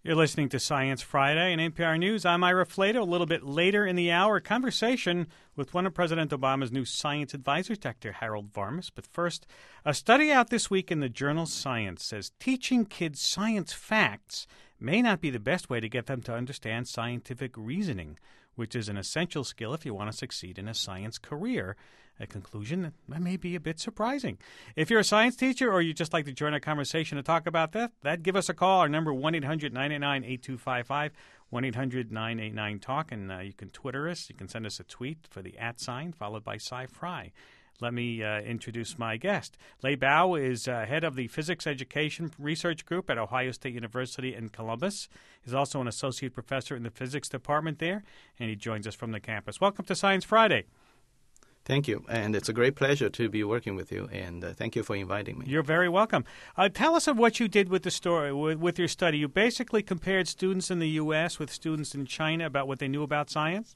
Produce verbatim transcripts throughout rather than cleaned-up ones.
You're listening to Science Friday in N P R News. I'm Ira Flato. A little bit later in the hour, a conversation with one of President Obama's new science advisors, Doctor Harold Varmus. But first, a study out this week in the journal Science says teaching kids science facts may not be the best way to get them to understand scientific reasoning, which is an essential skill if you want to succeed in a science career. A conclusion that may be a bit surprising. If you're a science teacher or you'd just like to join our conversation to talk about that, that give us a call. Our number one eight hundred nine eight nine eight two five five, one eight hundred nine eight nine talk, and uh, you can Twitter us. You can send us a tweet for the at sign followed by Sci-Fry. Let me uh, introduce my guest. Lei Bao is uh, head of the Physics Education Research Group at Ohio State University in Columbus. He's also an associate professor in the physics department there, and he joins us from the campus. Welcome to Science Friday. Thank you, and it's a great pleasure to be working with you, and uh, thank you for inviting me. You're very welcome. Uh, tell us of what you did with the story, with, with your study. You basically compared students in the U S with students in China about what they knew about science?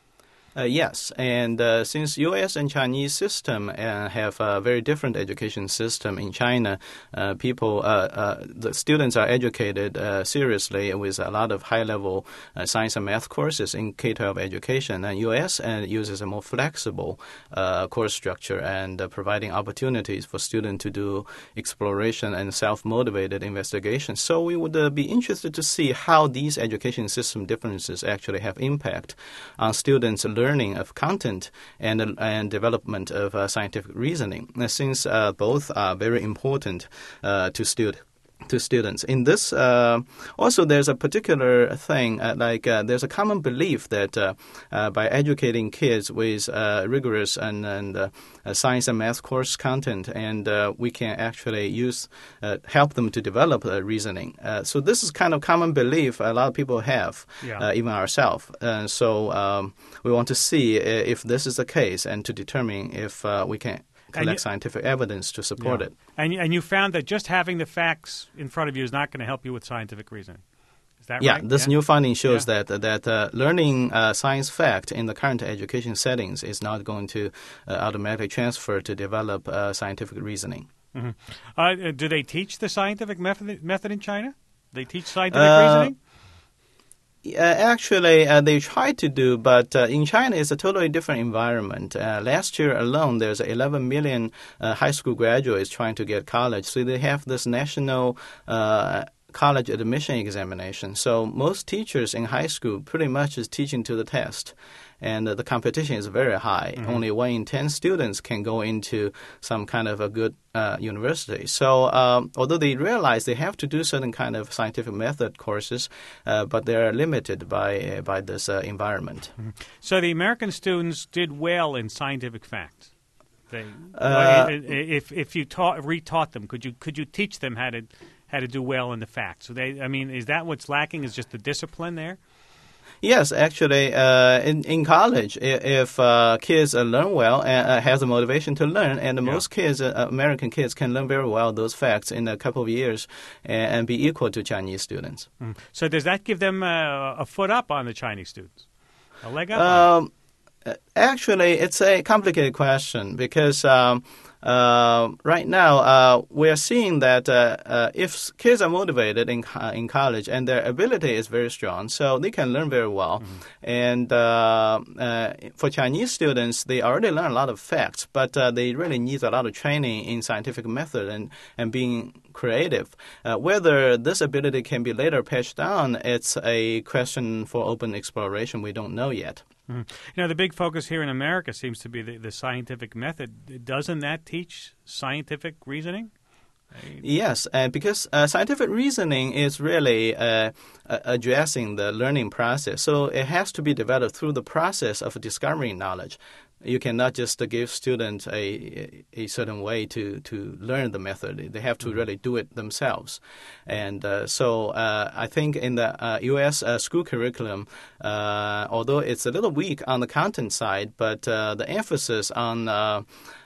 Uh, yes, and uh, since U S and Chinese system uh, have a very different education system in China, uh, people, uh, uh, the students are educated uh, seriously with a lot of high-level uh, science and math courses in K twelve education, and U S uh, uses a more flexible uh, course structure and uh, providing opportunities for students to do exploration and self-motivated investigation. So we would uh, be interested to see how these education system differences actually have impact on students' learning learning of content and and development of uh, scientific reasoning, since uh, both are very important uh, to students. To students. In this, uh, also there's a particular thing, uh, like uh, there's a common belief that uh, uh, by educating kids with uh, rigorous and, and uh, science and math course content, and uh, we can actually use, uh, help them to develop uh, reasoning. Uh, so this is kind of common belief a lot of people have, yeah. uh, even ourselves. Uh, so um, we want to see if this is the case and to determine if uh, we can collect you, scientific evidence to support yeah. it. And, and you found that just having the facts in front of you is not going to help you with scientific reasoning. Is that yeah, right? This yeah, new finding shows yeah. that that uh, learning uh, science fact in the current education settings is not going to uh, automatically transfer to develop uh, scientific reasoning. Mm-hmm. Uh, do they teach the scientific method, method in China? They teach scientific uh, reasoning? Uh, actually, uh, they try to do, but uh, in China, it's a totally different environment. Uh, last year alone, there's eleven million uh, high school graduates trying to get college. So they have this national uh, college admission examination. So most teachers in high school pretty much is teaching to the test. And uh, the competition is very high. Mm-hmm. Only one in ten students can go into some kind of a good uh, university. So um, although they realize they have to do certain kind of scientific method courses, uh, but they are limited by uh, by this uh, environment. Mm-hmm. So the American students did well in scientific facts. They, uh, if if you taught retaught them, could you could you teach them how to how to do well in the facts? So they, I mean, is that what's lacking? Is just the discipline there? Yes, actually, uh, in in college, if uh, kids uh, learn well and uh, has the motivation to learn, and yeah. most kids, uh, American kids, can learn very well those facts in a couple of years and, and be equal to Chinese students. Mm. So does that give them uh, a foot up on the Chinese students? A leg up? Um, actually, it's a complicated question because um, uh, right now uh, we are seeing that uh, uh, if kids are motivated in uh, in college and their ability is very strong, so they can learn very well. Mm-hmm. And uh, uh, for Chinese students, they already learn a lot of facts, but uh, they really need a lot of training in scientific method and, and being creative. Uh, whether this ability can be later patched down, it's a question for open exploration. We don't know yet. Mm-hmm. You know, the big focus here in America seems to be the, the scientific method. Doesn't that teach scientific reasoning? Yes, uh, because uh, scientific reasoning is really uh, uh, addressing the learning process. So it has to be developed through the process of discovering knowledge. You cannot just uh, give students a, a certain way to, to learn the method. They have to really do it themselves. And uh, so uh, I think in the uh, U S uh, school curriculum, uh, although it's a little weak on the content side, but uh, the emphasis on uh,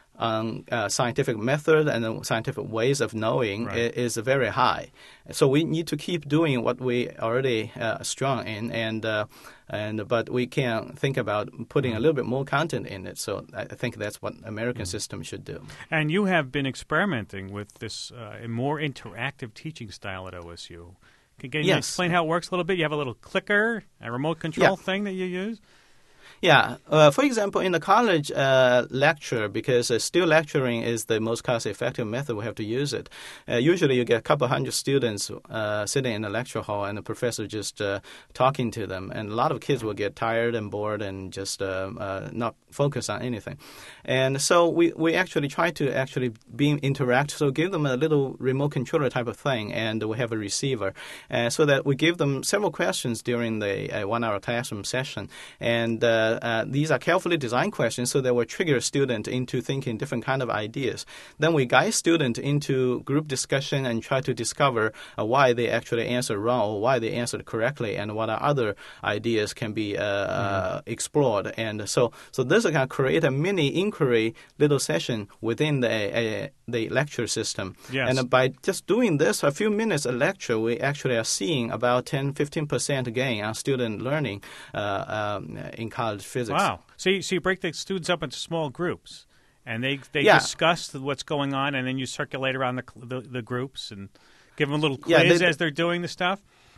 on uh, scientific method and scientific ways of knowing right. is, is very high. So we need to keep doing what we already uh, strong in, and uh, and but we can think about putting mm. a little bit more content in it. So I think that's what American mm. system should do. And you have been experimenting with this uh, more interactive teaching style at O S U. Can you yes. explain how it works a little bit? You have a little clicker, a remote control yeah. thing that you use? Yeah. Uh, for example, in the college uh, lecture, because uh, still lecturing is the most cost-effective method, we have to use it. Uh, usually you get a couple hundred students uh, sitting in a lecture hall and the professor just uh, talking to them. And a lot of kids will get tired and bored and just uh, uh, not focus on anything. And so we, we actually try to actually be interact, so give them a little remote controller type of thing, and we have a receiver. Uh, so that we give them several questions during the uh, one-hour classroom session. And uh, Uh, these are carefully designed questions so that will trigger a student into thinking different kind of ideas. Then we guide student into group discussion and try to discover uh, why they actually answered wrong or why they answered correctly and what other ideas can be uh, mm. uh, explored. And so, so this can create a mini inquiry little session within the uh, the lecture system. Yes. And by just doing this, a few minutes a lecture, we actually are seeing about ten to fifteen percent gain on student learning uh, um, in college physics. Wow. So you, so you break the students up into small groups, and they, they yeah. discuss what's going on, and then you circulate around the the, the groups and give them a little quiz yeah, they, as they're doing the stuff?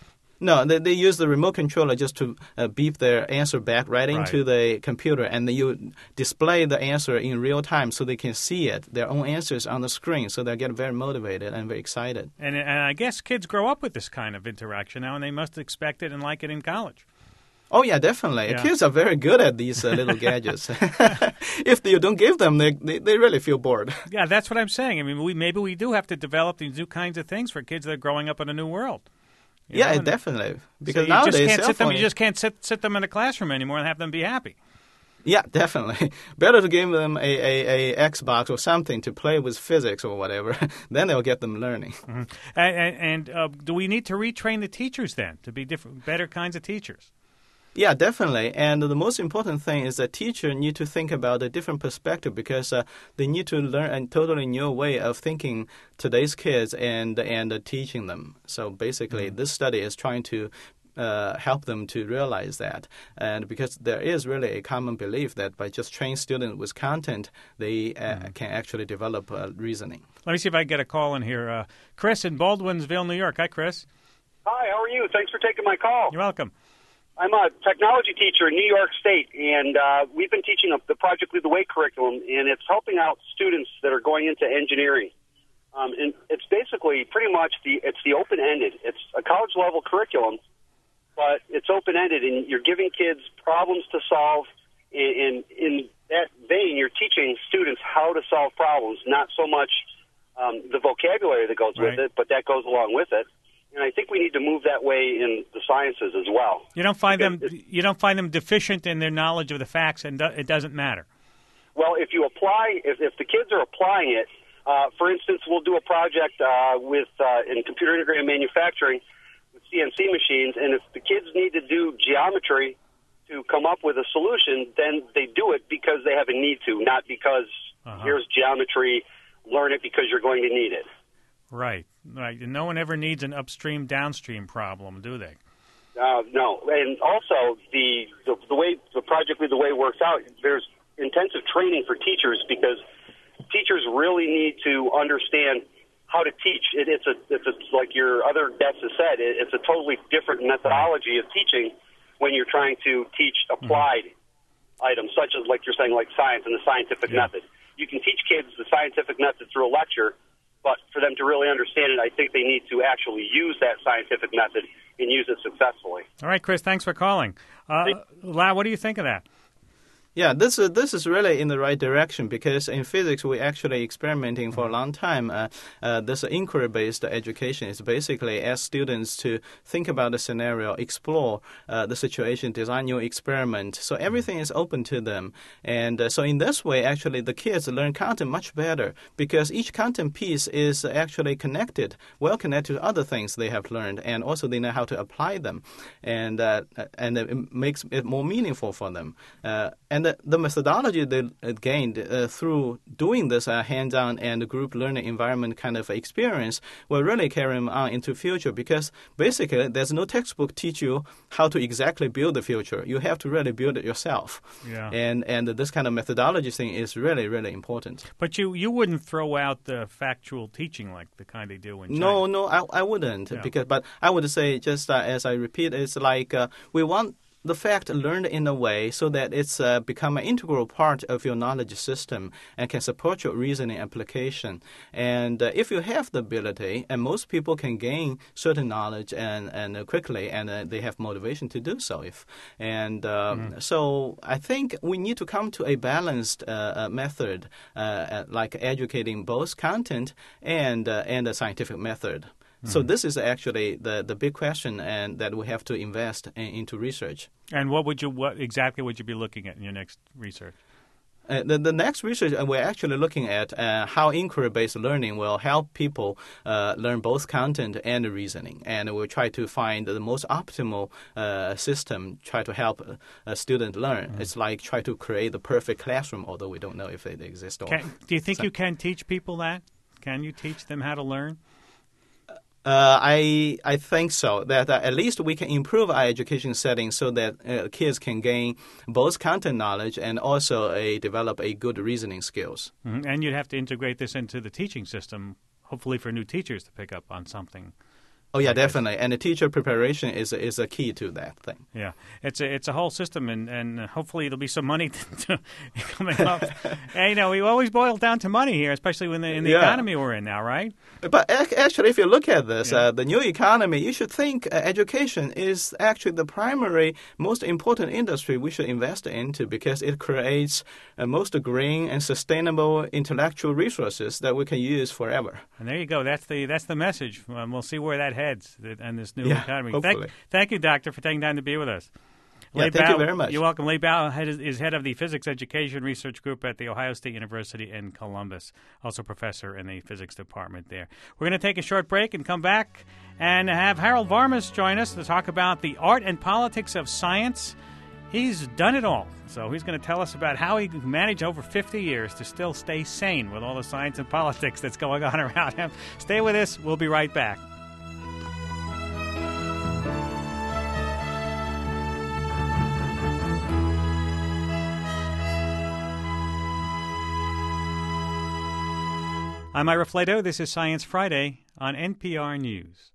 No, they, they use the remote controller just to uh, beep their answer back right, right into the computer, and then you display the answer in real time so they can see it, their own answers on the screen, so they get very motivated and very excited. And, and I guess kids grow up with this kind of interaction now, and they must expect it and like it in college. Oh, yeah, definitely. Yeah. Kids are very good at these uh, little gadgets. If you don't give them, they, they they really feel bored. Yeah, that's what I'm saying. I mean, we maybe we do have to develop these new kinds of things for kids that are growing up in a new world. You yeah, know, definitely. Because so you nowadays, just can't cell sit them, phone, you just can't sit, sit them in a classroom anymore and have them be happy. Yeah, definitely. Better to give them a, a, a Xbox or something to play with physics or whatever. Then they'll get them learning. Mm-hmm. And, and uh, do we need to retrain the teachers then to be different, better kinds of teachers? Yeah, definitely. And the most important thing is that teachers need to think about a different perspective, because uh, they need to learn a totally new way of thinking today's kids and and uh, teaching them. So basically, mm-hmm. this study is trying to uh, help them to realize that. And because there is really a common belief that by just training students with content, they uh, mm-hmm. can actually develop uh, reasoning. Let me see if I can get a call in here. Uh, Chris in Baldwinsville, New York. Hi, Chris. Hi, how are you? Thanks for taking my call. You're welcome. I'm a technology teacher in New York State, and uh, we've been teaching the Project Lead the Way curriculum, and it's helping out students that are going into engineering. Um, and it's basically pretty much the it's the open-ended. It's a college-level curriculum, but it's open-ended, and you're giving kids problems to solve, and, and in that vein, you're teaching students how to solve problems, not so much um, the vocabulary that goes right. with it, but that goes along with it. And I think we need to move that way in the sciences as well. You don't find them you don't find them deficient in their knowledge of the facts, and it doesn't matter. Well, if you apply, if, if the kids are applying it, uh, for instance, we'll do a project uh, with uh, in computer integrated manufacturing with C N C machines, and if the kids need to do geometry to come up with a solution, then they do it because they have a need to, not because uh-huh. here's geometry, learn it because you're going to need it. Right, right. And no one ever needs an upstream, downstream problem, do they? Uh, no. And also, the, the the way the Project Lead the Way works out, there's intensive training for teachers, because teachers really need to understand how to teach. It, it's a it's a, like your other guest has said, it, it's a totally different methodology of teaching when you're trying to teach applied mm-hmm. items, such as, like you're saying, like science and the scientific yeah. method. You can teach kids the scientific method through a lecture, but for them to really understand it, I think they need to actually use that scientific method and use it successfully. All right, Chris, thanks for calling. Uh, La, what do you think of that? Yeah, this is this is really in the right direction, because in physics we actually experimenting for a long time. Uh, uh, this inquiry-based education is basically ask students to think about the scenario, explore uh, the situation, design new experiment. So everything is open to them, and uh, so in this way, actually, the kids learn content much better, because each content piece is actually connected, well connected to other things they have learned, and also they know how to apply them, and uh, and it makes it more meaningful for them. Uh, and And the, the methodology they uh, gained uh, through doing this uh, hands-on and group learning environment kind of experience will really carry them on into future, because basically there's no textbook teach you how to exactly build the future. You have to really build it yourself. Yeah. And and this kind of methodology thing is really, really important. But you, you wouldn't throw out the factual teaching like the kind they do in China. No, no, I, I wouldn't. Yeah. Because, but I would say, just uh, as I repeat, it's like uh, we want the fact learned in a way so that it's uh, become an integral part of your knowledge system and can support your reasoning application. And uh, if you have the ability, and most people can gain certain knowledge and, and uh, quickly, and uh, they have motivation to do so. If and um, mm-hmm. so I think we need to come to a balanced uh, uh, method, uh, like educating both content and uh, and a scientific method. So this is actually the, the big question, and that we have to invest in, into research. And what would you what exactly would you be looking at in your next research? Uh, the, the next research, uh, we're actually looking at uh, how inquiry-based learning will help people uh, learn both content and reasoning. And we'll try to find the most optimal uh, system, try to help a, a student learn. Mm-hmm. It's like try to create the perfect classroom, although we don't know if it exists or can, Do you think so, you can teach people that? Can you teach them how to learn? Uh, I I think so, that uh, at least we can improve our education setting so that uh, kids can gain both content knowledge and also a, develop a good reasoning skills. Mm-hmm. And you'd have to integrate this into the teaching system, hopefully for new teachers to pick up on something. Oh yeah, like definitely. This. And the teacher preparation is is a key to that thing. Yeah, it's a it's a whole system, and, and hopefully there'll be some money to, to coming up. And, you know, we always boil down to money here, especially when the, in the yeah. economy we're in now, right? But actually, if you look at this, yeah. uh, the new economy, you should think uh, education is actually the primary, most important industry we should invest into, because it creates uh, most green and sustainable intellectual resources that we can use forever. And there you go. That's the that's the message. Um, we'll see where that heads and this new yeah, economy. Hopefully. Thank, thank you, Doctor, for taking time to be with us. Yeah, Lei thank Bao, you very much. You're welcome. Lei Bao head is, is head of the Physics Education Research Group at The Ohio State University in Columbus, also professor in the physics department there. We're going to take a short break and come back and have Harold Varmus join us to talk about the art and politics of science. He's done it all, so he's going to tell us about how he managed over fifty years to still stay sane with all the science and politics that's going on around him. Stay with us. We'll be right back. I'm Ira Flato. This is Science Friday on N P R News.